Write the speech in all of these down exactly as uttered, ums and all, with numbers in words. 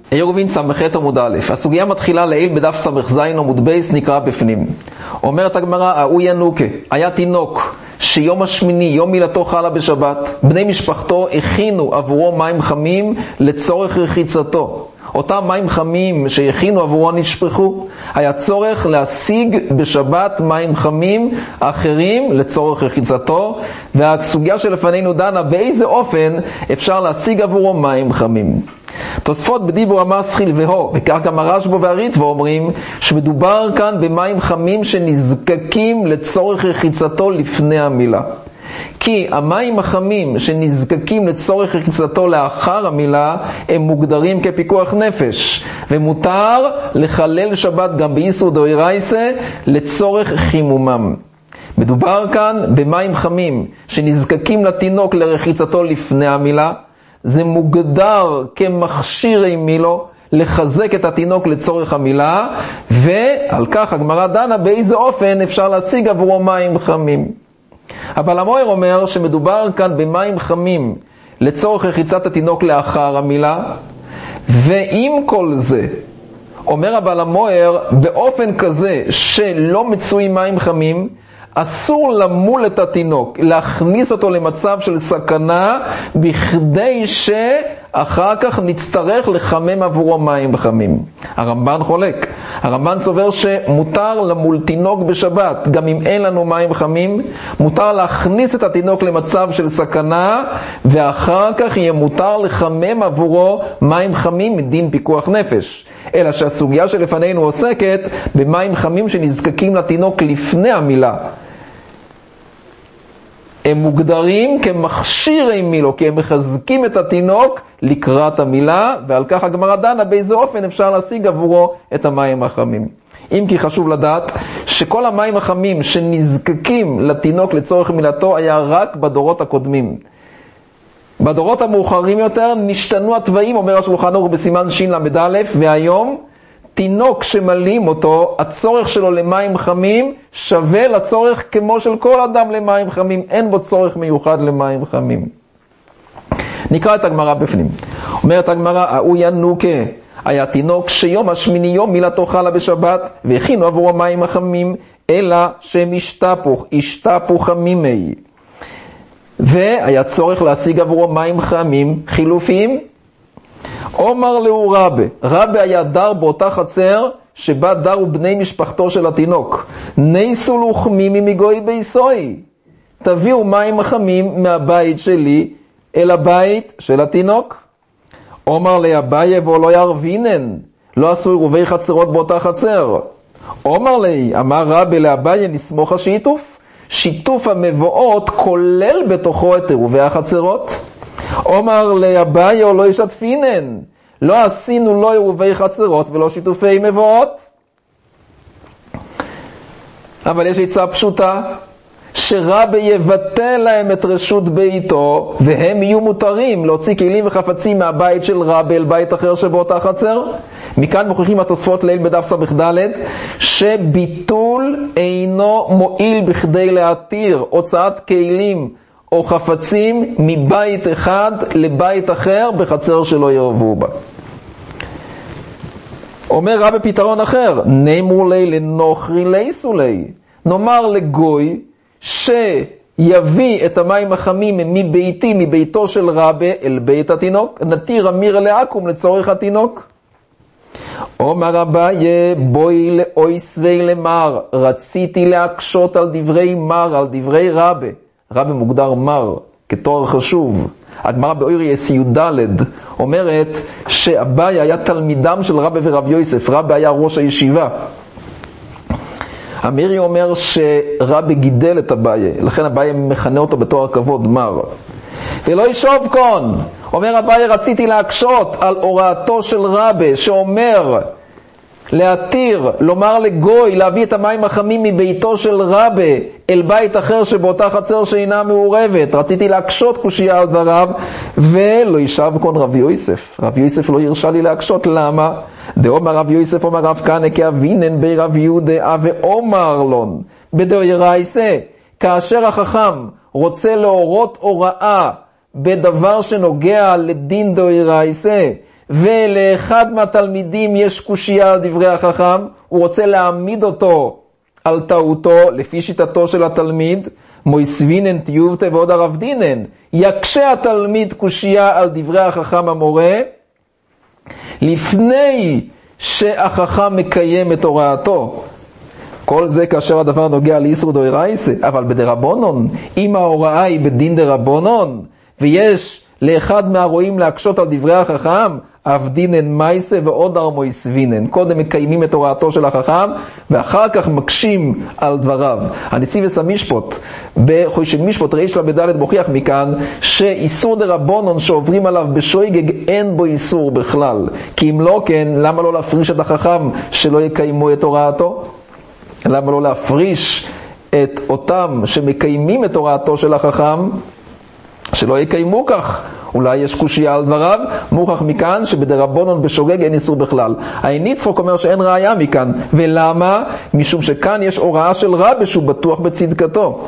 עירובין סמכת עמוד א', הסוגיה מתחילה לעיל בדף סמך זין עמוד בייס, נקרא בפנים. אומרת הגמרא, הוא ינוקה, היה תינוק שיום השמיני, יום מילתו חלה בשבת, בני משפחתו הכינו עבורו מים חמים לצורך רחיצתו. אותם מים חמים שהכינו עבורו נשפכו, היה צורך להשיג בשבת מים חמים אחרים לצורך רחיצתו, והסוגיה שלפנינו דנה באיזה אופן אפשר להשיג עבורו מים חמים. תוספות בדיבור המסחיל והו, וכך גם הרשב"א והריטב"א אומרים שמדובר כאן במים חמים שנזקקים לצורך רחיצתו לפני המילה. כי המים החמים שנזקקים לצורך רחיצתו לאחר המילה הם מוגדרים כפיקוח נפש, ומותר לחלל שבת גם באיסור דאורייתא לצורך חימומם. מדובר כאן במים חמים שנזקקים לתינוק לרחיצתו לפני המילה, זה מוגדר כמכשיר מילו לחזק את התינוק לצורך המילה, ועל כך הגמרא דנה באיזה אופן אפשר להשיג עבורו מים חמים. אבל המוהר אומר שמדובר כאן במים חמים לצורך רחיצת התינוק לאחר המילה, ועם כל זה אומר אבל המוהר באופן כזה שלא מצוי מים חמים, אסור למול את התינוק, להכניס אותו למצב של סכנה, בכדי שאחר כך נצטרך לחמם עבורו מים חמים. הרמב"ן חולק. הרמב"ן סובר שמותר למול תינוק בשבת, גם אם אין לנו מים חמים, מותר להכניס את התינוק למצב של סכנה, ואחר כך יהיה מותר לחמם עבורו מים חמים מדין פיקוח נפש. אלא שהסוגיה שלפנינו עוסקת במים חמים שנזקקים לתינוק לפני המילה. הם מוגדרים כמכשיר מילו, כי הם מחזקים את התינוק לקראת המילה, ועל כך הגמרא דנה באיזה אופן אפשר להשיג עבורו את המים החמים. אם כי חשוב לדעת שכל המים החמים שנזקקים לתינוק לצורך מילתו היה רק בדורות הקודמים. בדורות המאוחרים יותר נשתנו התוואים, אומר השולחן ערוך בסימן שין למד א', והיום תינוק שמלים אותו, הצורך שלו למים חמים שווה לצורך כמו של כל אדם למים חמים, אין בו צורך מיוחד למים חמים. נקרא את הגמרא בפנים. אומרת הגמרא, הוא ינוקה, היה תינוק שיום השמיני יום מילתו חלה בשבת, והכינו עבורו מים החמים, אלא שהם השתפוך, השתפוך חמימי. והיה צורך להשיג עבורו מים חמים חילופיים. אומר לו רבי, רבי היה דר באותה חצר שבה דרו בני משפחתו של התינוק. ניסו לוחמימי מגוי ביסוי, תביאו מים חמים מהבית שלי אל הבית של התינוק. אומר לי אביי ולא ירבינן, לא עשו עירובי חצרות באותה חצר. אומר לי, אמר רבי לאביי, נסמוך השיתוף, שיתוף המבואות כולל בתוכו את עירובי החצרות. אומר לאביי או לא ישתפינן, לא עשינו לא עירובי חצרות ולא שיתופי מבואות. אבל יש עצה פשוטה, שרבי יבטל להם את רשות ביתו, והם יהיו מותרים להוציא כלים וחפצים מהבית של רבי אל בית אחר שבאותה חצר. מכאן מוכיחים התוספות ליל בדף סמך ד' שביטול אינו מועיל בכדי להתיר הוצאת כלים או חפצים מבית אחד לבית אחר בחצר שלא ירבו בה. אומר רבי פתרון אחר, נאמרו לי לנוכרי לייסו לי, נאמר לגוי שיביא את המים החמים מביתי, מביתו של רבי אל בית התינוק, נתיר אמיר לעקום לצורך התינוק. אומר אביי, בואי לאויס ולמר, רציתי להקשות על דברי מר, על דברי רבי. רבי מוגדר מר כתואר חשוב. הגמרא באורי י"ד אומרת שאביי היה תלמידם של רבי ורב יוסף, רבי היה ראש הישיבה. אמירי אומר שרבי גידל את אביי, לכן אביי מכנה אותו בתואר כבוד מר. ולא ישוב כאן, אומר אביי, רציתי להקשות על הוראתו של רבי שאומר להתיר, לומר לגוי להביא את המים החמים מביתו של רבי אל בית אחר שבאותה חצר שאינה מעורבת. רציתי להקשות קושיה על דבריו, ולא ישב כאן רב יוסף. רב יוסף לא ירשה לי להקשות. למה? דאמר רב יוסף אומר רב כהנא כאבינן בי רב יהודה ואומר לון בדאורייתא, כאשר החכם רוצה להורות הוראה בדבר שנוגע לדין דאורייתא ולאחד מהתלמידים יש קושיה על דברי החכם, הוא רוצה להעמיד אותו על טעותו, לפי שיטתו של התלמיד, מויסבינן תיובתא ועוד הרב דינן, יקשה התלמיד קושיה על דברי החכם המורה, לפני שהחכם מקיים את הוראתו. כל זה כאשר הדבר נוגע לאיסור דאורייתא, אבל בדרבנן, אם ההוראה היא בדין דרבנן, ויש לאחד מהרואים להקשות על דברי החכם, אף דינן מייסה ועוד ארמוי סבינן. קודם מקיימים את הוראתו של החכם, ואחר כך מקשים על דבריו. הנשיא וסמישפוט, בחוישן משפוט ריש לבדלת מוכיח מכאן, שאיסור דרבנן שעוברים עליו בשויגג אין בו איסור בכלל. כי אם לא כן, למה לא להפריש את החכם שלא יקיימו את הוראתו? למה לא להפריש את אותם שמקיימים את הוראתו של החכם, שלא יקיימו כך? אולי יש קושיה על דבריו, מוכח מכאן שבדרבנן בשוגג אין איסור בכלל. העין יצחק אומר שאין ראיה מכאן. ולמה? משום שכאן יש הוראה של רבי שהוא בטוח בצדקתו.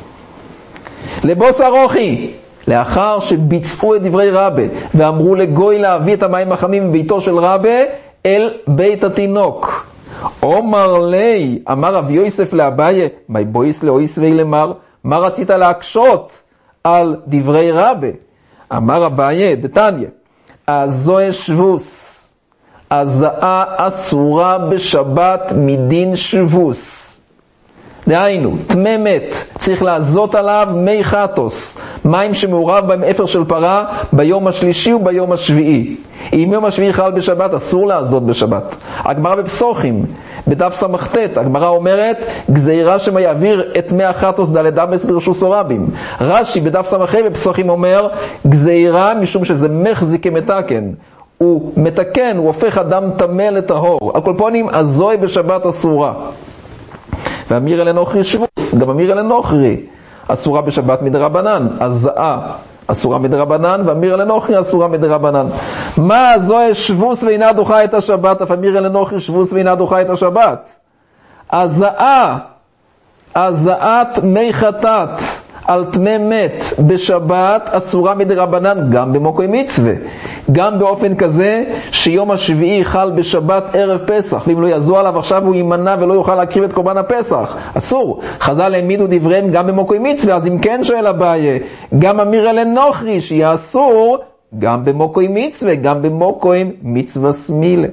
לבוס ארוכי, לאחר שביצעו את דברי רבי ואמרו לגוי להביא את המים החמים מביתו של רבי אל בית התינוק, אומר לי, אמר רב יוסף לאביי, מי בויס לאויס ואילמר, מה רצית להקשות על דברי רבי? אמר אביי, דתניא, הזוה שבוס, הזעה אסורה בשבת מדין שבוס. דהיינו, תמי מת, צריך לעזות עליו מי חטוס, מים שמעורב בהם אפר של פרה, ביום השלישי וביום השביעי. אם יום השביעי חל בשבת, אסור לעזות בשבת. הגמרא בפסוחים, בדף סמכתת, הגמרא אומרת, גזירה שמה יעביר את מי החטוס דלת אמס ברשוס או רבים. רש"י בדף סמכי בפסוחים אומר, גזירה משום שזה מחזיק כמתקן. הוא מתקן, הוא הופך אדם טמא לטהור. על כל פנים, הזוהי בשבת אסורה. ואמיר אל נוכרי שבוס, גם אמיר אל נוכרי אסורה בשבת מדרבנן, הזעה אסורה מדרבנן, ואמיר אל נוכרי אסורה מדרבנן. מה זוהי שבוס ואינה דוחה את השבת, אף אמיר אל נוכרי שבוס ואינה דוחה את השבת? הזעה, הזעת מי חטאת על תמי מת בשבת אסורה מדרבנן, גם במוקוי מצווה, גם באופן כזה שיום השביעי חל בשבת ערב פסח, ואם לא יזו עליו עכשיו הוא יימנע ולא יוכל להקריב את קורבן הפסח, אסור. חז"ל העמידו דבריהם גם במוקוי מצווה, אז אם כן שואל אביי, גם אמיר אל נוכרי שיהיה אסור גם במוקוי מצווה, גם במוקוי מצווה סמילה.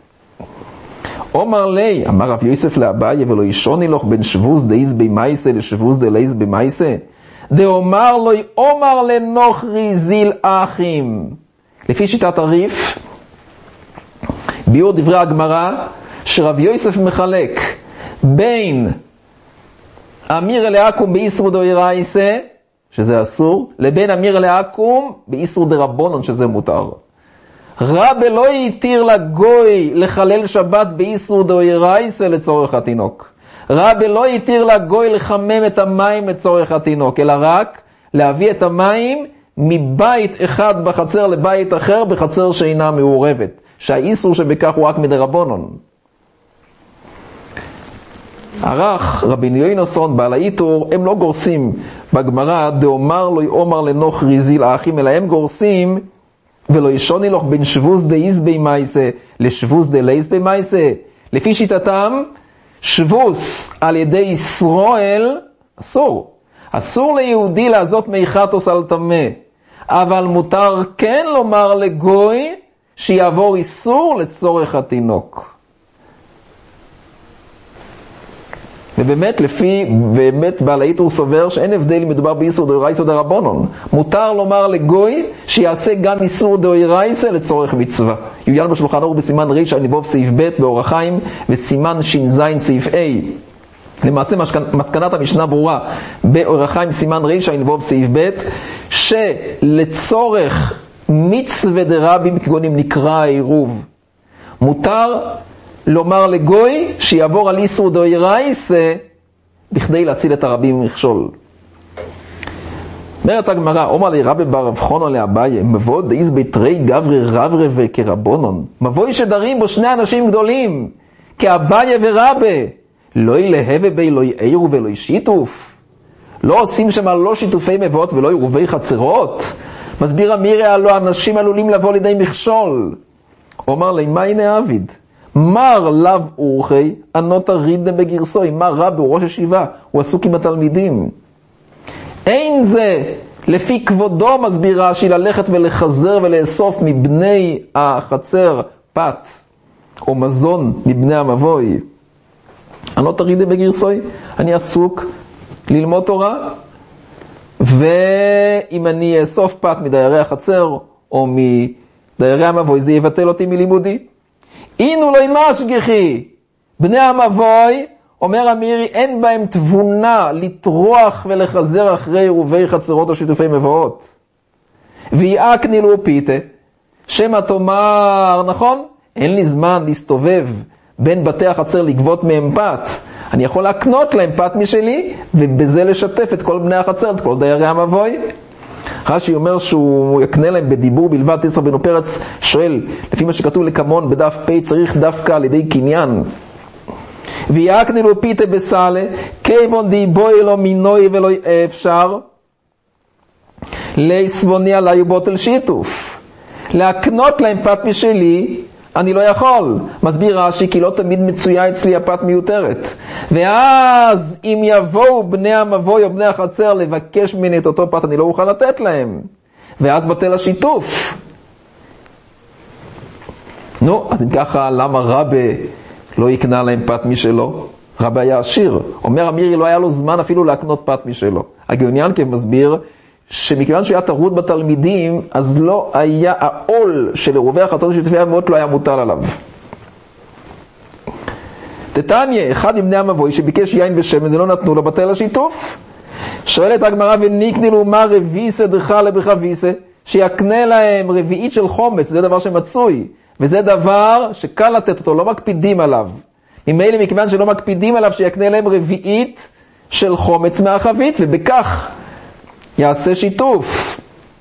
אומר לי, אמר רב יוסף לאביי, ולא ישוני לך בין שבוס דאיז במייסה לשבוס דאיז במייסה, דאומר לו, אומר לנוכרי זיל אחים. לפי שיטת הריף, ביור דברי הגמרא, שרב יוסף מחלק בין אמיר לעקום באיסור דאורייתא, שזה אסור, לבין אמיר לעקום באיסור דרבנן, שזה מותר. רבי לא יתיר לגוי לחלל שבת באיסור דאורייתא לצורך התינוק. רבי לא יתיר לגוי לחמם את המים לצורך התינוק, אלא רק להביא את המים מבית אחד בחצר לבית אחר בחצר שאינה מעורבת, שהאיסור שבכך הוא רק מדרבנן. ערך רבי יוינוסון בעל האיתור, הם לא גורסים בגמרא דאומר לו אומר לנוכרי זיל האחים, אלא הם גורסים ולא ישוני לך בין שבוס דאיז במייסה לשבוס דאיז במייסה. לפי שיטתם שבוס על ידי ישראל אסור. אסור ליהודי לעזות מי חטוס על טמא, אבל מותר כן לומר לגוי שיעבור איסור לצורך התינוק. ובאמת לפי, באמת בעל האיתור סובר שאין הבדל אם מדובר באיסור דאורייתא או דרבנן. מותר לומר לגוי שיעשה גם איסור דאורייתא לצורך מצווה. יויין בשולחן ערוך בסימן ריש ניבוב סעיף ב' באור החיים, וסימן ש"ז סעיף A. למעשה מסקנת המשנה ברורה באור החיים סימן ריש ניבוב סעיף ב', שלצורך מצווה דרבים כגון אם נקרא העירוב, מותר לומר לגוי שיעבור על איסור דאורייתא בכדי להציל את הרבים ממכשול. אומרת הגמרא, אומר לי רבי בר רב חונן לאביי, מבוא דאיז ביתרי גברי רברי וכרבנן, מבואי שדרים בו שני אנשים גדולים כאביי ורבי, לא ילהבה בי לא יעירו ולא ישיתוף, לא עושים שם לא שיתופי מבואות ולא עירובי חצרות. מסביר אמירי, הלא אנשים עלולים לבוא לידי מכשול, אומר לי, מה הנה עביד? מר לב אורחי, ענות הרידם בגרסוי. מר רב הוא ראש ישיבה, הוא עסוק עם התלמידים. אין זה לפי כבודו, מסביר רש"י, ללכת ולחזר ולאסוף מבני החצר פת או מזון מבני המבוי. ענות הרידם בגרסוי, אני עסוק ללמוד תורה, ואם אני אאסוף פת מדיירי החצר או מדיירי המבוי, זה יבטל אותי מלימודי. אינו לא משגיחי, בני המבוי, אומר אמירי, אין בהם תבונה לטרוח ולחזר אחרי עירובי חצרות או שיתופי מבואות. ויעקני לו פיתה, שמה תאמר, נכון? אין לי זמן להסתובב בין בתי החצר לגבות מהם פת. אני יכול להקנות להם פת משלי, ובזה לשתף את כל בני החצר, את כל דיירי המבוי. רש"י אומר שהוא יקנה להם בדיבור בלבד. תסרא בן פרץ שואל, לפי מה שכתוב לקמון בדף פ', צריך דווקא על ידי קניין. ויעקני לו פיתה בסלה, כיוון דיבוי לו מינוי ולא אפשר, להסבוני עלי ובוטל שיתוף. להקנות להם פת משלי, אני לא יכול. מסביר רש"י, כי לא תמיד מצויה אצלי הפת מיותרת. ואז אם יבואו בני המבוי או בני החצר לבקש ממני את אותו פת, אני לא אוכל לתת להם. ואז בטל השיתוף. נו, אז אם ככה, למה רבי לא יקנה להם פת משלו? רבי היה עשיר. אומר אמירי, לא היה לו זמן אפילו להקנות פת משלו. הגאון ינקב מסביר שמכיוון שהיה טרוד בתלמידים, אז לא היה העול של עירובי החצר ושיתופי המבואות לא היה מוטל עליו. תתניה, אחד מבני המבוי שביקש יין ושמן, זה לא נתנו לו, בטל השיתוף. שואלת הגמרא, וניקני לו מה רביסה דחה לבחביסה, שיקנה להם רביעית של חומץ, זה דבר שמצוי, וזה דבר שקל לתת אותו, לא מקפידים עליו. ממילא מכיוון שלא מקפידים עליו, שיקנה להם רביעית של חומץ מהחבית, ובכך יעשה שיתוף.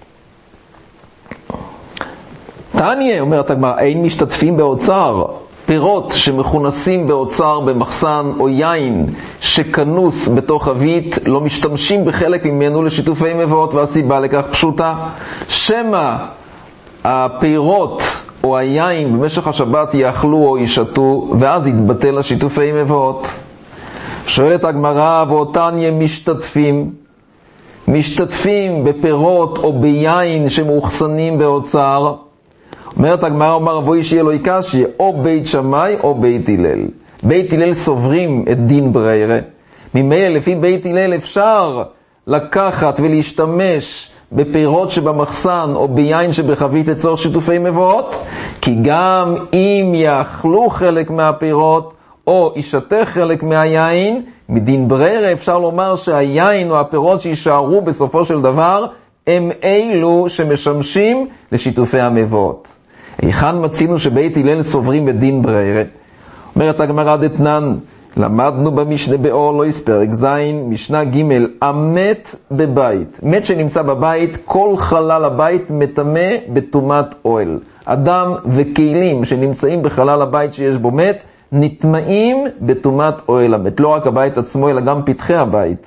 תניה, אומרת הגמרא, אין משתתפים באוצר. פירות שמכונסים באוצר במחסן או יין שכנוס בתוך חבית, לא משתמשים בחלק ממנו לשיתופי מבואות, והסיבה לכך פשוטה. שמא הפירות או היין במשך השבת יאכלו או ישתו, ואז יתבטל לשיתופי מבואות. שואלת הגמרא, ואותניה משתתפים משתתפים בפירות או ביין שמאוחסנים באוצר. אומרת הגמרא, אומר אבוי שיהיה לו יקשי, או בית שמאי או בית הלל. בית הלל סוברים את דין בריירה. ממילא לפי בית הלל אפשר לקחת ולהשתמש בפירות שבמחסן או ביין שבחבית לצורך שיתופי מבואות, כי גם אם יאכלו חלק מהפירות או ישתה חלק מהיין, מדין בריירה אפשר לומר שהיין או הפירות שישארו בסופו של דבר הם אלו שמשמשים לשיתופי המבואות. היכן מצינו שבית הלל סוברים בדין בריירה? אומרת הגמרא דתנן, למדנו במשנה באור לא יספרק זין, משנה ג' המת בבית. מת שנמצא בבית, כל חלל הבית מטמא בטומאת אוהל. אדם וכלים שנמצאים בחלל הבית שיש בו מת, נטמאים בטומאת אוהל המת. לא רק הבית עצמו, אלא גם פתחי הבית.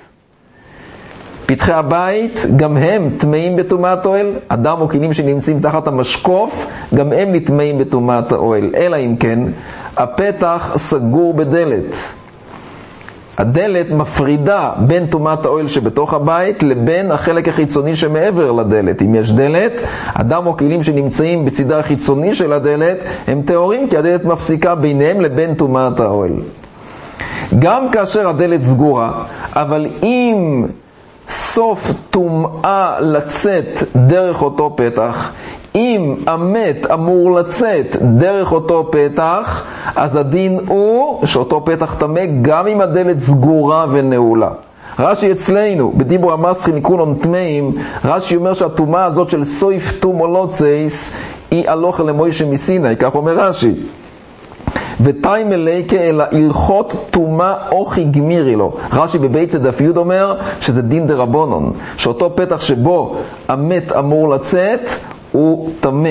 פתחי הבית, גם הם טמאים בטומאת אוהל. אדם או כלים שנמצאים תחת המשקוף, גם הם נטמאים בטומאת האוהל. אלא אם כן, הפתח סגור בדלת. הדלת מפרידה בין טומאת האוהל שבתוך הבית לבין החלק החיצוני שמעבר לדלת. אם יש דלת, אדם או כלים שנמצאים בצידה החיצוני של הדלת הם טהורים, כי הדלת מפסיקה ביניהם לבין טומאת האוהל. גם כאשר הדלת סגורה, אבל אם סוף טומאה לצאת דרך אותו פתח, אם המת אמור לצאת דרך אותו פתח, אז הדין הוא שאותו פתח טמא גם אם הדלת סגורה ונעולה. רש"י אצלנו, בדיבור המסחי ניקונון טמאים, רש"י אומר שהטומאה הזאת של סויף טום או לא צייס, היא הלוך למוישה מסיני, כך אומר רש"י. ותיים מלאיקה אלא הלכות טומאה אוכי גמירי לו. רש"י בבית דף י' אומר שזה דין דרבנון, שאותו פתח שבו המת אמור לצאת, הוא טמא.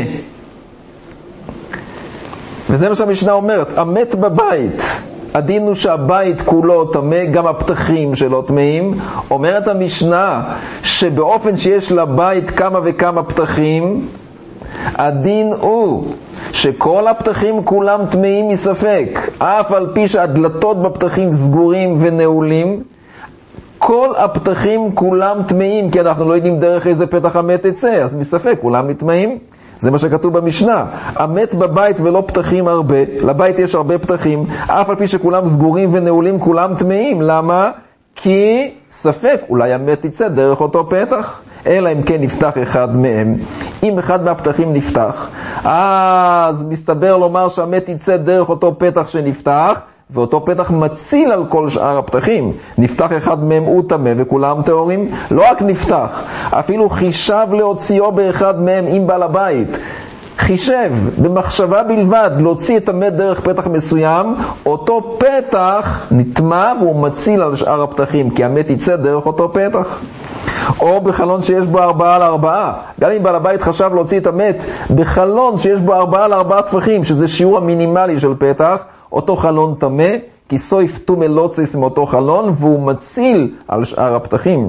וזה מה שהמשנה אומרת, המת בבית, הדין הוא שהבית כולו טמא, גם הפתחים שלו טמאים. אומרת המשנה שבאופן שיש לבית כמה וכמה פתחים, הדין הוא שכל הפתחים כולם טמאים מספק, אף על פי שהדלתות בפתחים סגורים ונעולים, כל הפתחים כולם טמאים, כי אנחנו לא יודעים דרך איזה פתח המת יצא, אז מספק כולם נטמאים. זה מה שכתוב במשנה. המת בבית ולא פתחים הרבה, לבית יש הרבה פתחים, אף על פי שכולם סגורים ונעולים, כולם טמאים. למה? כי ספק, אולי המת יצא דרך אותו פתח, אלא אם כן נפתח אחד מהם. אם אחד מהפתחים נפתח, אז מסתבר לומר שהמת יצא דרך אותו פתח שנפתח, ואותו פתח מציל על כל שאר הפתחים. נפתח אחד מהם הוא טמא וכולם טהורים. לא רק נפתח, אפילו חישב להוציאו באחד מהם עם בעל הבית. חישב במחשבה בלבד להוציא את המת דרך פתח מסוים, אותו פתח נטמא והוא מציל על שאר הפתחים, כי המת יצא דרך אותו פתח. או בחלון שיש בו ארבעה על ארבעה. גם אם בעל הבית חשב להוציא את המת בחלון שיש בו ארבעה על ארבעה טפחים, שזה שיעור המינימלי של פתח, אותו חלון טמא, כי סויף טומא לוצס מאותו חלון, והוא מציל על שאר הפתחים.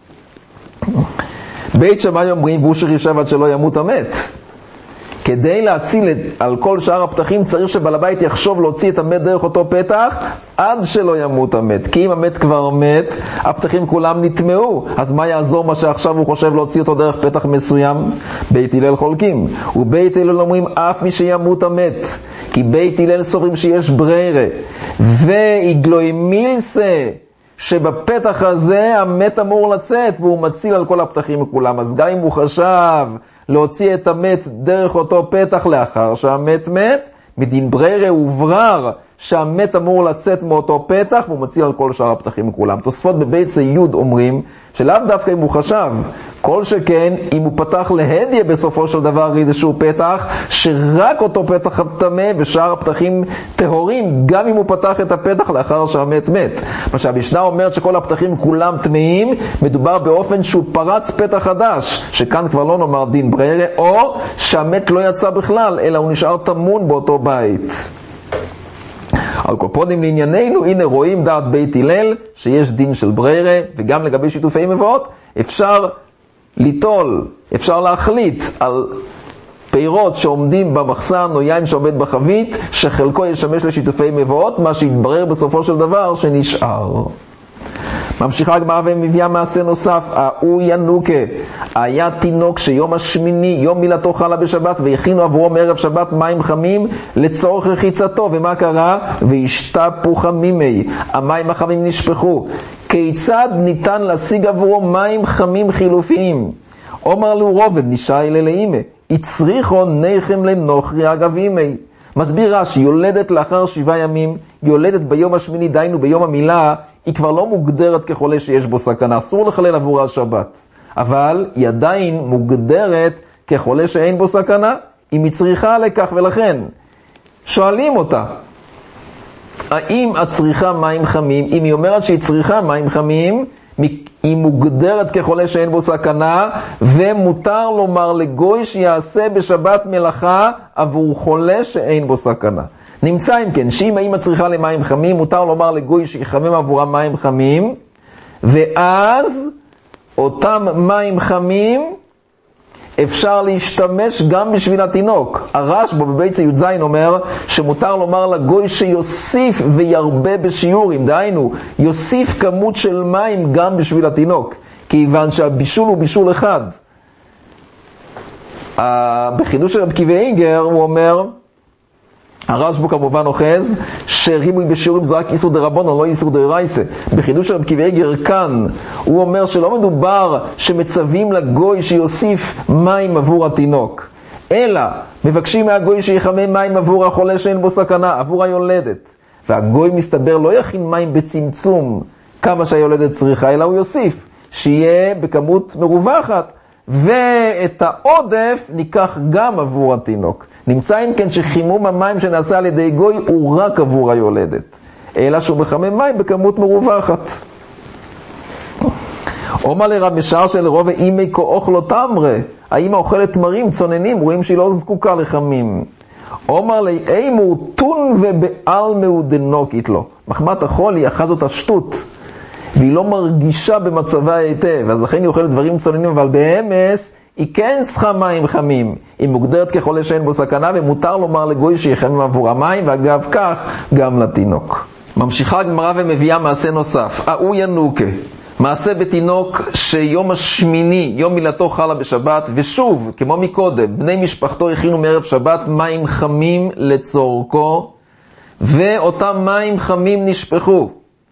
בית שמאי אומרים, בושר ישב עד שלא ימות המת. כדי להציל על כל שאר הפתחים צריך שבעל הבית יחשוב להוציא את המת דרך אותו פתח עד שלא ימות המת. כי אם המת כבר מת, הפתחים כולם נטמעו, אז מה יעזור מה שעכשיו הוא חושב להוציא אותו דרך פתח מסוים? בית הלל חולקים, ובית הלל אומרים אף מי שימות המת, כי בית הלל סוברים שיש ברירה ואיגלוי מילסה שבפתח הזה המת אמור לצאת והוא מציל על כל הפתחים כולם. אז גם אם הוא חשב להוציא את המת דרך אותו פתח לאחר שהמת מת, מדין ברירה וברר שהמת אמור לצאת מאותו פתח והוא מציל על כל שאר הפתחים כולם. תוספות בבית סיוד אומרים שלאו דווקא אם הוא חשב, כל שכן אם הוא פתח להדיה בסופו של דבר איזשהו פתח שרק אותו פתח טמא ושאר הפתחים טהורים, גם אם הוא פתח את הפתח לאחר שהמת מת. מה שהמשנה אומרת שכל הפתחים כולם טמאים, מדובר באופן שהוא פרץ פתח חדש, שכאן כבר לא נאמר דין ברירה, או שהמת לא יצא בכלל אלא הוא נשאר תמון באותו בית. על כל פונים לענייננו, הנה רואים דעת בית הלל שיש דין של ברירה, וגם לגבי שיתופי מבואות אפשר ליטול, אפשר להחליט על פירות שעומדים במחסן או יין שעומד בחבית, שחלקו ישמש לשיתופי מבואות, מה שהתברר בסופו של דבר שנשאר. ממשיכה הגמרא ומביאה מעשה נוסף, הוא ינוקה, היה תינוק שיום השמיני, יום מילתו חלה בשבת, והכינו עבורו מערב שבת מים חמים לצורך רחיצתו, ומה קרה? והשתפו חמימי, המים החמים נשפכו. כיצד ניתן להשיג עבורו מים חמים חילופיים? אומר לו רובד, נשאי ללאימה, הצריכו נחם לנוכרי אגבימי. מסביר רש"י, יולדת לאחר שבעה ימים, יולדת ביום השמיני, דיינו ביום המילה, היא כבר לא מוגדרת כחולה שיש בו סכנה, אסור לחלל עבור השבת. אבל היא עדיין מוגדרת כחולה שאין בו סכנה, אם היא צריכה לכך, ולכן שואלים אותה, האם את צריכה מים חמים? אם היא אומרת שהיא צריכה מים חמים, היא מוגדרת כחולה שאין בו סכנה, ומותר לומר לגוי שיעשה בשבת מלאכה עבור חולה שאין בו סכנה. נמצא אם כן, שאם האמא צריכה למים חמים, מותר לומר לגוי שיחמם עבורה מים חמים, ואז אותם מים חמים אפשר להשתמש גם בשביל התינוק. הרשב"א בבית י"ז אומר שמותר לומר לגוי שיוסיף וירבה בשיעורים, דהיינו יוסיף כמות של מים גם בשביל התינוק, כיוון שהבישול הוא בישול אחד. בחידוש של רב קיבי איגר הוא אומר, הרשב"א כמובן אוחז שריבוי בשיעורים זה רק איסור דרבנן, לא איסור דאורייתא. בחידוש של רב קיבי איגר כאן הוא אומר שלא מדובר שמצווים לגוי שיוסיף מים עבור התינוק, אלא מבקשים מהגוי שיחמם מים עבור החולה שאין בו סכנה, עבור היולדת. והגוי מסתבר לא יכין מים בצמצום כמה שהיולדת צריכה, אלא הוא יוסיף שיהיה בכמות מרווחת, ואת העודף ניקח גם עבור התינוק. נמצא אם כן שחימום המים שנעשה על ידי גוי הוא רק עבור היולדת, אלא שהוא מחמם מים בכמות מרווחת. אומר לרב משאר שלרוב אימי כה אוכלו תמרה, האמא אוכלת תמרים צוננים, רואים שהיא לא זקוקה לחמים. אומר לי אימור טון ובעל מעודנוקית לו, מחמת החול היא אחז אותה שטות והיא לא מרגישה במצבה היטב, אז לכן היא אוכלת דברים צוננים, אבל באמס היא כן צריכה מים חמים. היא מוגדרת כחולה שאין בו סכנה, ומותר לומר לגוי שיחמם עבור המים, ואגב כך גם לתינוק. ממשיכה הגמרא ומביאה מעשה נוסף. ההוא ינוקה. מעשה בתינוק שיום השמיני, יום מילתו חלה בשבת, ושוב, כמו מקודם, בני משפחתו הכינו מערב שבת מים חמים לצורכו, ואותם מים חמים נשפכו.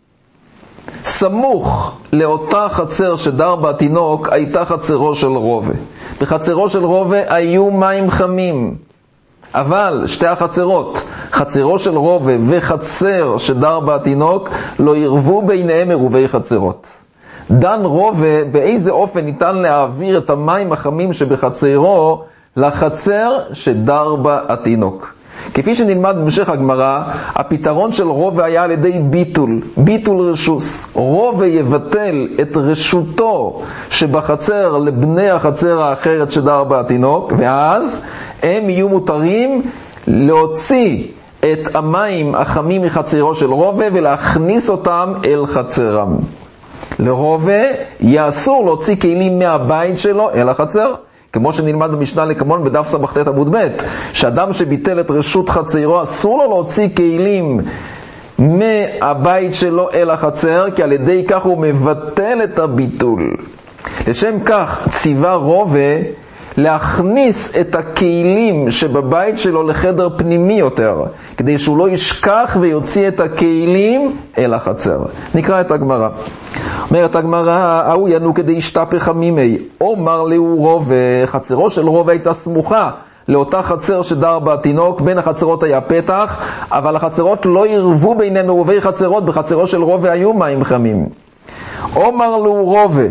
סמוך לאותה חצר שדר בה התינוק הייתה חצרו של רובה. בחצרו של רובה היו מים חמים. אבל שתי החצרות, חצרו של רובה וחצר שדר בה התינוק, לא ירבו ביניהם עירובי חצרות. דן רובה באיזה אופן ניתן להעביר את המים החמים שבחצרו לחצר שדר בה התינוק. כפי שנלמד במשך הגמרא, הפתרון של רובה היה על ידי ביטול, ביטול רשוס. רובה יבטל את רשותו שבחצר לבני החצר האחרת שדר בה התינוק, ואז הם יהיו מותרים להוציא את המים החמים מחצרו של רובה ולהכניס אותם אל חצרם. לרובה יהיה אסור להוציא כלים מהבית שלו אל החצר, כמו שנלמד במשנה לקמון בדף סמכתת עמוד ב', שאדם שביטל את רשות חצרו אסור לו להוציא כלים מהבית שלו אל החצר, כי על ידי כך הוא מבטל את הביטול. לשם כך ציווה רובה להכניס את הכלים שבבית שלו לחדר פנימי יותר, כדי שהוא לא ישכח ויוציא את הכלים אל החצר. נקרא את הגמרא. אומרת הגמרא, ההוא ינוק כדי ישתפך מימי. אומר לו רובה, חצרו של רובה הייתה סמוכה לאותה חצר שדר בה התינוק, בין החצרות היה פתח, אבל החצרות לא ירבו ביניהם עירובי חצרות, בחצרו של רובה היו מים חמים. אומר לו רובה,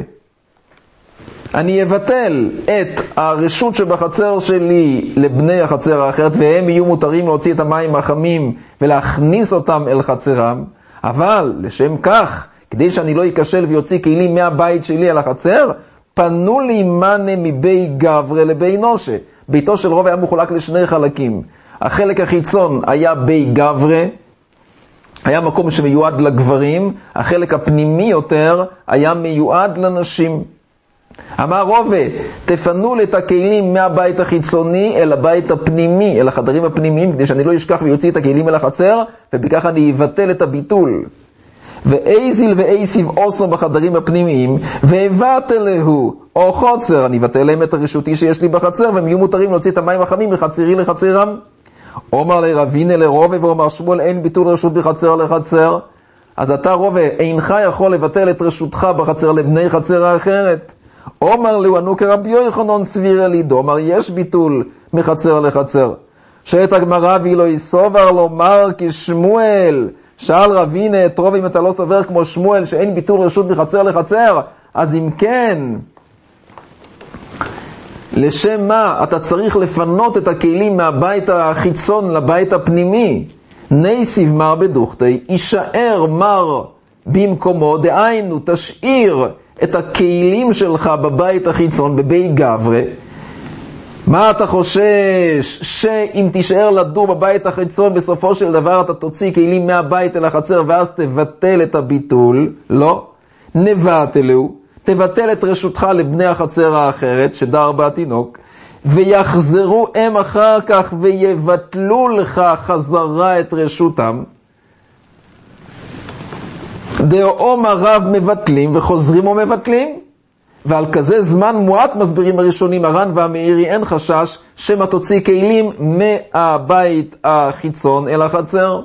אני אבטל את הרשות שבחצר שלי לבני החצר האחרת, והם יהיו מותרים להוציא את המים החמים ולהכניס אותם אל חצרם, אבל לשם כך, כדי שאני לא יקשל ויוציא כלים מהבית שלי על החצר, פנו לי מנה מבי גברה לבי נושה. ביתו של רובה היה מחולק לשני חלקים. החלק החיצון היה בי גברה, היה מקום שמיועד לגברים, החלק הפנימי יותר היה מיועד לנשים. אמר רובה, תפנו לי את הכלים מהבית החיצוני אל הבית הפנימי, אל החדרים הפנימיים, כדי שאני לא אשכח ויוציא את הכלים אל החצר, ובכך אני אבטל את הביטול. ואיזיל ואיסיב עושו בחדרים הפנימיים, והבאת להו, או חוצר, אני אבטל להם את הרשותי שיש לי בחצר, והם יהיו מותרים להוציא את המים החמים מחצרי לחצרם. אומר לרבינה לרובה, ואומר שמואל, אין ביטול רשות בחצר לחצר. אז אתה רובה, אינך יכול לבטל את רשותך בחצר לבני חצר האחרת. אומר לו, ענו כרבי יוחנן סביר אלידו, אומר יש ביטול מחצר לחצר. שאת הגמרא והיא לא יסובר לומר כשמואל, שאל רבינה את רובה, אם אתה לא סובר כמו שמואל שאין ביטול רשות מחצר לחצר, אז אם כן, לשם מה אתה צריך לפנות את הכלים מהבית החיצון לבית הפנימי? ניסיב מר בדוכתי, יישאר מר במקומו, דהיינו תשאיר את הכלים שלך בבית החיצון, בבי גברה. מה אתה חושש? שאם תישאר לדור בבית החיצון, בסופו של דבר אתה תוציא כלים מהבית אל החצר, ואז תבטל את הביטול? לא. נבטלו, תבטל את רשותך לבני החצר האחרת, שדר בה התינוק, ויחזרו הם אחר כך ויבטלו לך חזרה את רשותם. דאום הרב מבטלים וחוזרים ומבטלים, ועל כזה זמן מועט מסבירים הראשונים הר"ן והמאירי, אין חשש שמה תוציא כלים מהבית החיצון אל החצר.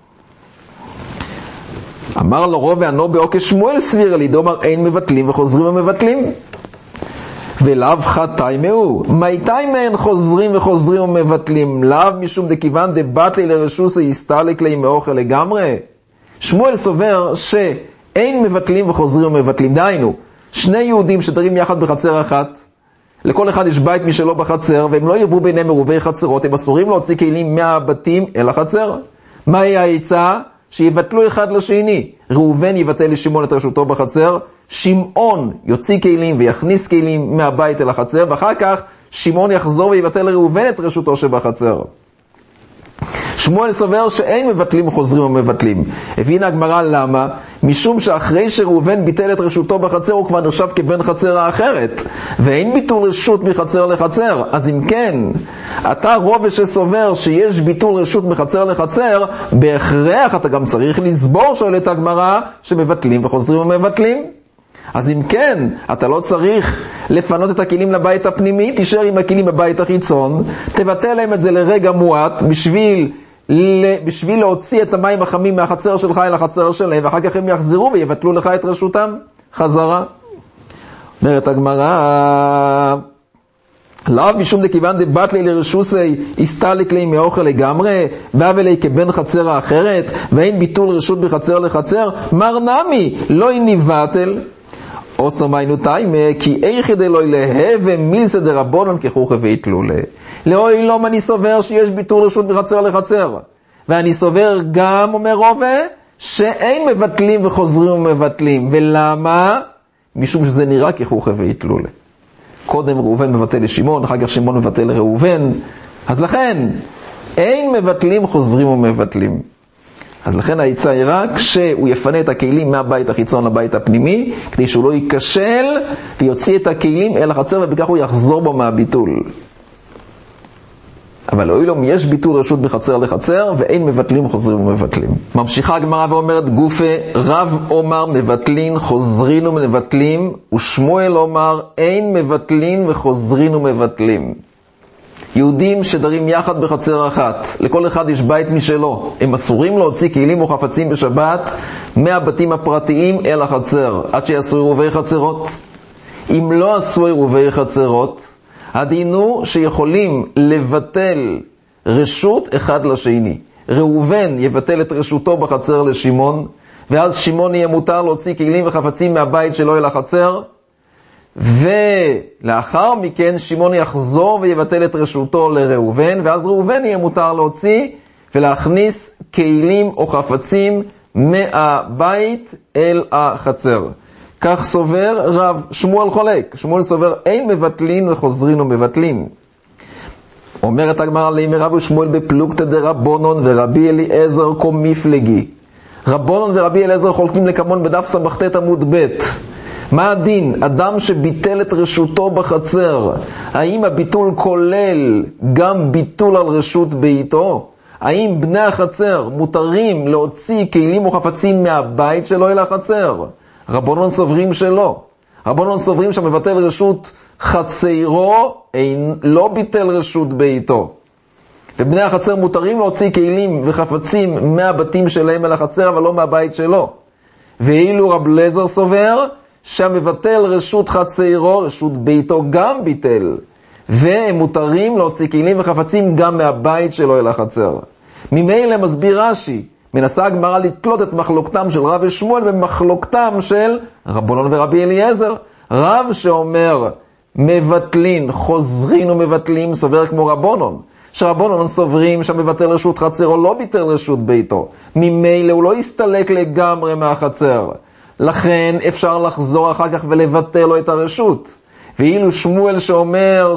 אמר לו רובה, ענו באו כשמואל סביר לי, דאמר אין מבטלים וחוזרים ומבטלים. ולאו חטאי מאו, מייתי מהן חוזרים וחוזרים ומבטלים? לאו משום דכיוון דבטלי לרשוס יסתלק לי מאוכל לגמרי. שמואל סובר שאין מבטלים וחוזרים ומבטלים. דהיינו, שני יהודים שדרים יחד בחצר אחת, לכל אחד יש בית משלו בחצר, והם לא ירבו ביניהם עירובי חצרות, הם אסורים להוציא כלים מהבתים אל החצר. מהי העצה? שיבטלו אחד לשני. ראובן יבטל לשמעון את רשותו בחצר, שמעון יוציא כלים ויכניס כלים מהבית אל החצר, ואחר כך שמעון יחזור ויבטל לראובן את רשותו שבחצר. שמואל סובר שאין מבטלים חוזרים ומבטלים. הבינה הגמרא למה? משום שאחרי שראובן ביטל את רשותו בחצר הוא כבר נחשב כבן חצר האחרת, ואין ביטול רשות מחצר לחצר. אז אם כן, אתה רוב שסובר שיש ביטול רשות מחצר לחצר, בהכרח אתה גם צריך לסבור, שואלת הגמרא, שמבטלים וחוזרים ומבטלים. אז אם כן, אתה לא צריך לפנות את הכלים לבית הפנימי, תישאר עם הכלים בבית החיצון, תבטל להם את זה לרגע מועט, בשביל, בשביל להוציא את המים החמים מהחצר שלך אל החצר שלהם, ואחר כך הם יחזרו ויבטלו לך את רשותם חזרה. אומרת הגמרא, לאו משום דכיוון דבטלי לרשוסי הסתלק לי מאוכל לגמרי, ואב אלי כבן חצר האחרת, ואין ביטול רשות בחצר לחצר, מר נמי, לא אין נבטל. אוסו מיינו תיימה, כי איכד אלוי להווה מילסא דרבנן כחוכא ואיתלולא. לאוי לום אני סובר שיש ביטול רשות בחצר לחצר. ואני סובר גם, אומר רובה, שאין מבטלים וחוזרים ומבטלים. ולמה? משום שזה נראה כחוכא ואיתלולא. קודם ראובן מבטל לשמעון, אחר כך שמעון מבטל לראובן. אז לכן, אין מבטלים חוזרים ומבטלים. אז לכן העצה היא רק שהוא יפנה את הכלים מהבית החיצון לבית הפנימי, כדי שהוא לא ייכשל ויוציא את הכלים אל החצר, ובכך הוא יחזור בו מהביטול. אבל אוילום יש ביטול רשות בחצר לחצר, ואין מבטלים חוזרים ומבטלים. ממשיכה הגמרא ואומרת גופה, רב אומר מבטלין חוזרין ומבטלים, ושמואל אומר אין מבטלין וחוזרין ומבטלים. יהודים שדרים יחד בחצר אחת, לכל אחד יש בית משלו, הם אסורים להוציא כלים או חפצים בשבת מהבתים הפרטיים אל החצר, עד שיעשו עירובי חצרות. אם לא עשו עירובי חצרות, הדין הוא שיכולים לבטל רשות אחד לשני. ראובן יבטל את רשותו בחצר לשמעון, ואז שמעון יהיה מותר להוציא כלים וחפצים מהבית שלו אל החצר, ולאחר מכן שמעון יחזור ויבטל את רשותו לראובן, ואז ראובן יהיה מותר להוציא ולהכניס כלים או חפצים מהבית אל החצר. כך סובר רב. שמואל חולק. שמואל סובר אין מבטלין וחוזרין ומבטלין. אומרת הגמרא לימי רב ושמואל בפלוגתא דרבנן ורבי אליעזר כמפלגי. רבנן ורבי אליעזר חולקים לכמון בדף ס"ט עמוד ב'. מה הדין? אדם שביטל את רשותו בחצר, האם הביטול כולל גם ביטול על רשות ביתו? האם בני החצר מותרים להוציא כלים או חפצים מהבית שלו אל החצר? רבנן סוברים שלא. רבנן סוברים שמבטל רשות חצרו אין, לא ביטל רשות ביתו. ובני החצר מותרים להוציא כלים וחפצים מהבתים שלהם אל החצר, אבל לא מהבית שלו. ואילו רב אליעזר סובר שהמבטל רשות חצרו, רשות ביתו גם ביטל, והם מותרים להוציא כלים וחפצים גם מהבית שלו אל החצר. ממילא מסביר רש"י, מנסה הגמרא לתלות את מחלוקתם של רב ושמואל במחלוקתם של רבנן ורבי אליעזר. רב שאומר מבטלין, חוזרין ומבטלים, סובר כמו רבנן, שרבנן סוברים שהמבטל רשות חצרו לא ביטל רשות ביתו, ממילא הוא לא יסתלק לגמרי מהחצר, לכן אפשר לחזור אחר כך ולבטל לו את הרשות. ואילו שמואל שאומר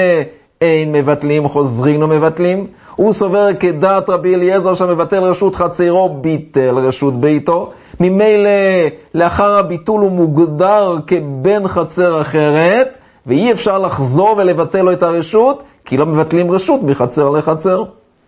שאין מבטלים חוזרים ומבטלים, הוא סובר כדעת רבי אליעזר שמבטל רשות חצרו ביטל רשות ביתו, ממילא לאחר הביטול הוא מוגדר כבן חצר אחרת, ואי אפשר לחזור ולבטל לו את הרשות, כי לא מבטלים רשות מחצר לחצר.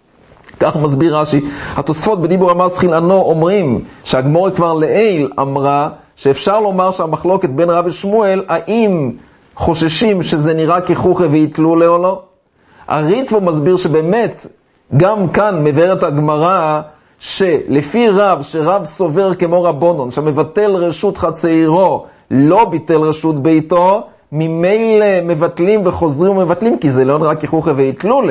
כך מסביר רש"י. התוספות בדיבור המסחיל ענו אומרים שהגמרא כבר לעיל אמרה שאפשר לומר שהמחלוקת בין רב ושמואל, האם חוששים שזה נראה כחוכא ואיתלולא או לא. הריטב"א מסביר שבאמת גם כאן מבארת הגמרא שלפי רב, שרב סובר כמו רבנן, שמבטל רשות חצרו לא ביטל רשות ביתו, ממילא מבטלים וחוזרים ומבטלים, כי זה לא נראה כחוכא ואיתלולא.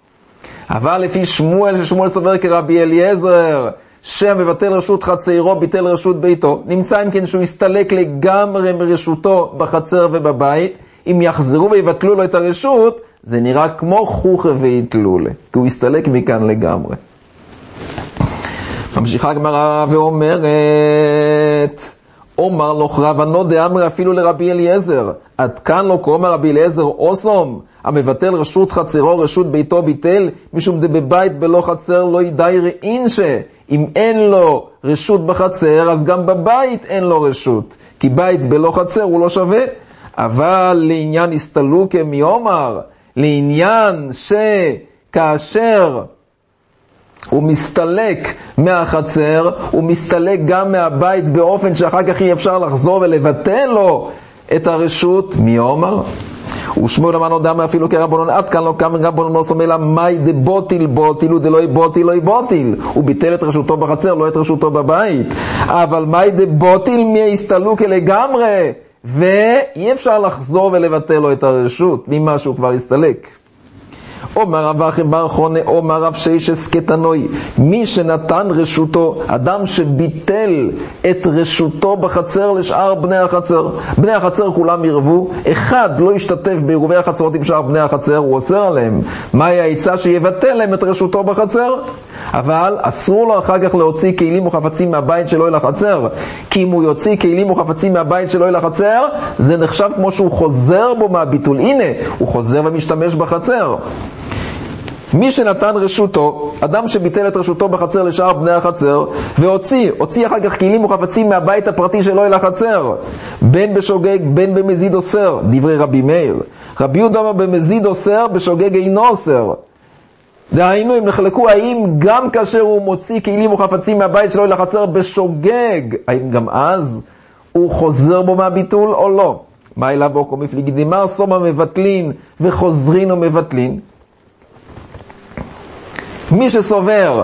אבל לפי שמואל, ששמואל סובר כרבי אליעזר, שהמבטל רשות חצרו ביטל רשות ביתו, נמצא אם כן שהוא יסתלק לגמרי מרשותו בחצר ובבית, אם יחזרו ויבטלו לו את הרשות, זה נראה כמו חוכא ואיתלולא, כי הוא יסתלק מכאן לגמרי. ממשיכה הגמרא ואומרת, אומר לו רבנו דאמרי אפילו לרבי אליעזר, עד כאן לא קורא רבי אליעזר אוסום, המבטל רשות חצרו רשות ביתו ביטל, משום דבבית בלא חצר לא ידעי ראינשה, אם אין לו רשות בחצר אז גם בבית אין לו רשות, כי בית בלא חצר הוא לא שווה. אבל לעניין הסתלוקה מי אומר, לעניין שכאשר הוא מסתלק מהחצר, הוא מסתלק גם מהבית באופן שאחר כך אי אפשר לחזור ולבטל לו את הרשות, מי אומר? ושמואל אמר לו דמה אפילו כרבנון, עד כאן לא קם רבנון לא סומא לה מאי דבוטיל בוטיל ודלוי בוטיל לא יבוטיל, הוא ביטל את רשותו בחצר, לא את רשותו בבית. אבל מאי דבוטיל מי הסתלוקה לגמרי, ואי אפשר לחזור ולבטל לו את הרשות ממה שהוא כבר הסתלק. אומר רב אחי בר חונה, אומר רב שיישס קטנוי, מי שנתן רשותו, אדם שביטל את רשותו בחצר לשאר בני החצר. בני החצר כולם ירבו, אחד לא ישתתף בעירובי החצרות עם שאר בני החצר, הוא אוסר עליהם. מהי העצה? שיבטל להם את רשותו בחצר. אבל אסור לו אחר כך להוציא כלים וחפצים מהבית שלו אל החצר, כי אם הוא יוציא כלים וחפצים מהבית שלו אל החצר, זה נחשב כמו שהוא חוזר בו מהביטול. הנה, הוא חוזר ומשתמש בחצר. מי שנתן רשותו, אדם שביטל את רשותו בחצר לשאר בני החצר, והוציא, הוציא אחר כך כלים וחפצים מהבית הפרטי שלו אל החצר, בין בשוגג, בין במזיד אוסר, דברי רבי מאיר. רבי יהודה אומר במזיד אוסר, בשוגג אינו אוסר. דהיינו, הם נחלקו האם גם כאשר הוא מוציא כלים וחפצים מהבית שלו אל החצר בשוגג, האם גם אז הוא חוזר בו מהביטול או לא? מה אלה בו קומף לגידימר סומה מבטלין וחוזרין ומבטלין. מי שסובר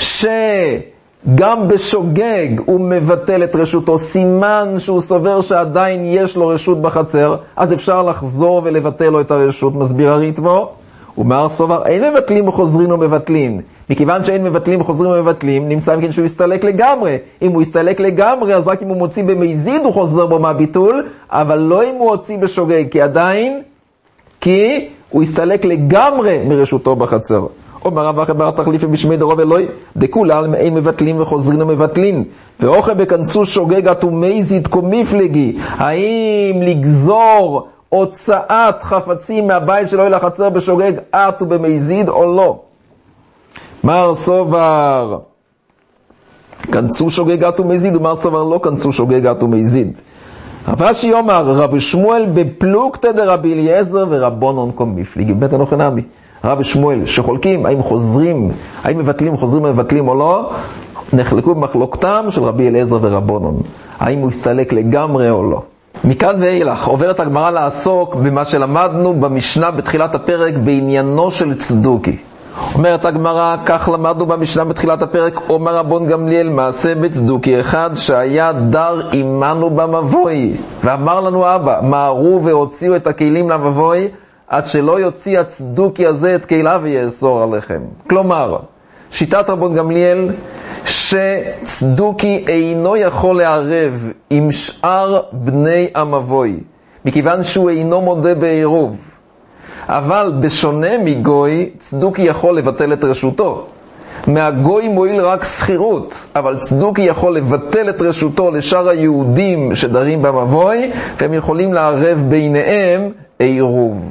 שגם בשוגג הוא מבטל את רשותו, סימן שהוא סובר שעדיין יש לו רשות בחצר, אז אפשר לחזור ולבטל לו את הרשות. מסביר הריטב"א, ומר סובר אין מבטלים וחוזרים ומבטלים. מכיוון שאין מבטלים וחוזרים ומבטלים, נמצא מכן שהוא יסתלק לגמרי. אם הוא יסתלק לגמרי, אז רק אם הוא מוציא במזיד הוא חוזר בו מהביטול, אבל לא אם הוא הוציא בשוגג, כי עדיין, כי הוא יסתלק לגמרי מרשותו בחצר. אומר רב אחי בר תחליפי בשמי דרוב אלוהי, דכולם אין מבטלים וחוזרים ומבטלים. ואוכל בכנסו שוגג עטו מזיד כמפלגי, האם לגזור הוצאת חפצים מהבית שלו אל החצר בשוגג עטו במזיד או לא? מר סובר כנסו שוגג עטו מזיד, ומר סובר לא כנסו שוגג עטו מזיד. רבשי אומר רב שמואל בפלוגתא דרבי אליעזר ורבונון כמפלגי. בית הנוכן נמי רב שמואל שחולקים האם חוזרים, האם מבטלים, חוזרים ומבטלים או לא, נחלקו במחלוקתם של רבי אליעזר ורבונון, האם הוא הסתלק לגמרי או לא. מכאן ואילך עוברת הגמרא לעסוק במה שלמדנו במשנה בתחילת הפרק בעניינו של צדוקי. אומרת הגמרא, כך למדנו במשנה בתחילת הפרק, אומר רבון גמליאל מעשה בצדוקי אחד שהיה דר עמנו במבוי, ואמר לנו אבא, מהרו והוציאו את הכלים למבוי עד שלא יוציא הצדוקי הזה את כליו ויאסור עליכם. כלומר, שיטת רבון גמליאל שצדוקי אינו יכול לערב עם שאר בני המבוי, מכיוון שהוא אינו מודה בעירוב. אבל בשונה מגוי, צדוקי יכול לבטל את רשותו. מהגוי מועיל רק סחירות, אבל צדוקי יכול לבטל את רשותו לשאר היהודים שדרים במבוי, והם יכולים לערב ביניהם עירוב.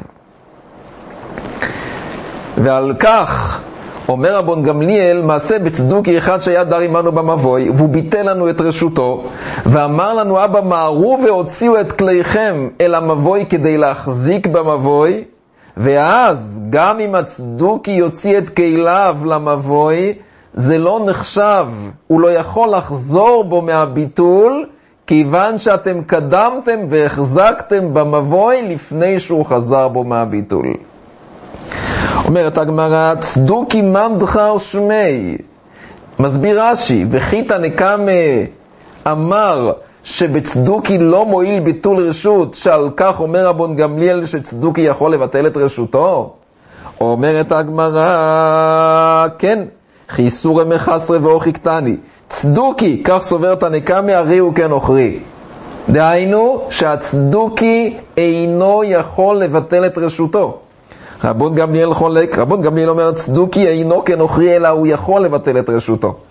ועל כך אומר רבון גמליאל, מעשה בצדוקי אחד שהיה דר עמנו במבוי, והוא ביטל לנו את רשותו, ואמר לנו אבא, מהרו והוציאו את כליכם אל המבוי כדי להחזיק במבוי, ואז גם אם הצדוקי יוציא את כליו למבוי, זה לא נחשב, הוא לא יכול לחזור בו מהביטול, כיוון שאתם קדמתם והחזקתם במבוי לפני שהוא חזר בו מהביטול. אומרת הגמרא, צדוקי ממדחר שמי. מסביר רש"י, וחיתא נקמה אמר שבצדוקי לא מועיל ביטול רשות, שעל כך אומר רבון גמליאל שצדוקי יכול לבטל את רשותו. אומרת הגמרא, כן, חיסורי מחסרי ואוכי קטני. צדוקי, כך סובר תנקמה, הרי הוא כן אוכרי. דהיינו שהצדוקי אינו יכול לבטל את רשותו. רבון גמליאל חולק, רבון גמליאל אומר צדוקי אינו כן אוכרי, אלא הוא יכול לבטל את רשותו.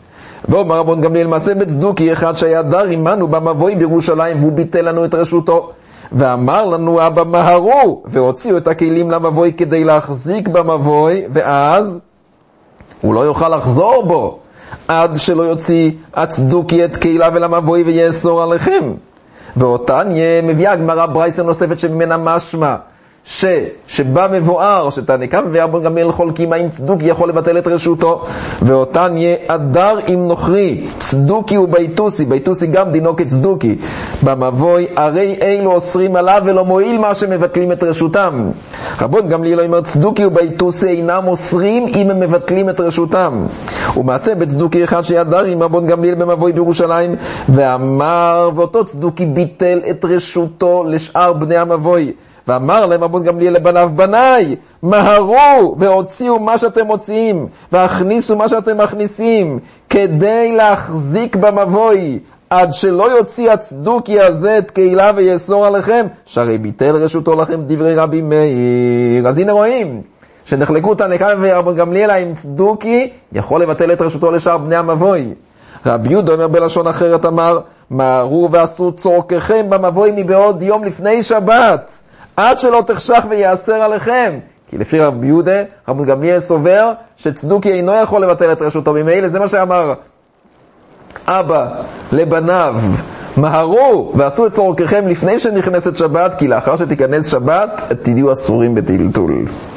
ואומר רבן גמליאל מעשה בצדוקי אחד שהיה דר עמנו במבוי בירושלים והוא ביטל לנו את רשותו ואמר לנו אבא מהרו והוציאו את הכלים למבוי כדי להחזיק במבוי ואז הוא לא יוכל לחזור בו עד שלא יוציא הצדוקי את קהילה ולמבוי ויאסור עליכם. ואותן מביאה הגמרא ברייסה נוספת שממנה משמע ש, שבא מבואר שתנקם ורבן גמליאל חולקים האם צדוקי יכול לבטל את רשותו ואותן יהיה אדר עם נוכרי צדוקי וביתוסי ביתוסי גם דינו כצדוקי במבוי הרי אילו אוסרים עליו ולא מועיל מה שמבטלים את רשותם. רבן גמליאל אומר צדוקי וביתוסי אינם אוסרים אם הם מבטלים את רשותם. ומעשה בצדוקי אחד שידר עם רבן גמליאל במבוי בירושלים ואמר ואותו צדוקי ביטל את רשותו לשאר בני המבוי ואמר להם רבן גמליאל לבניו בניי מהרו והוציאו מה שאתם מוציאים והכניסו מה שאתם מכניסים כדי להחזיק במבוי עד שלא יוציא הצדוקי הזה את קהילה ויאסור עליכם שהרי ביטל רשותו לכם דברי רבי מאיר. אז הנה רואים שנחלקו תנקם ורבן גמליאל האם צדוקי יכול לבטל את רשותו לשאר בני המבוי. רבי יהודה אומר בלשון אחרת אמר מהרו ועשו צורככם במבוי מבעוד יום לפני שבת עד שלא תחשך ויאסר עליכם. כי לפי רבי יהודה, רבן גמליאל סובר שצדוקי אינו יכול לבטל את רשותו ממילא. זה מה שאמר אבא לבניו, מהרו ועשו את צורככם לפני שנכנסת שבת, כי לאחר שתיכנס שבת תהיו אסורים בטלטול.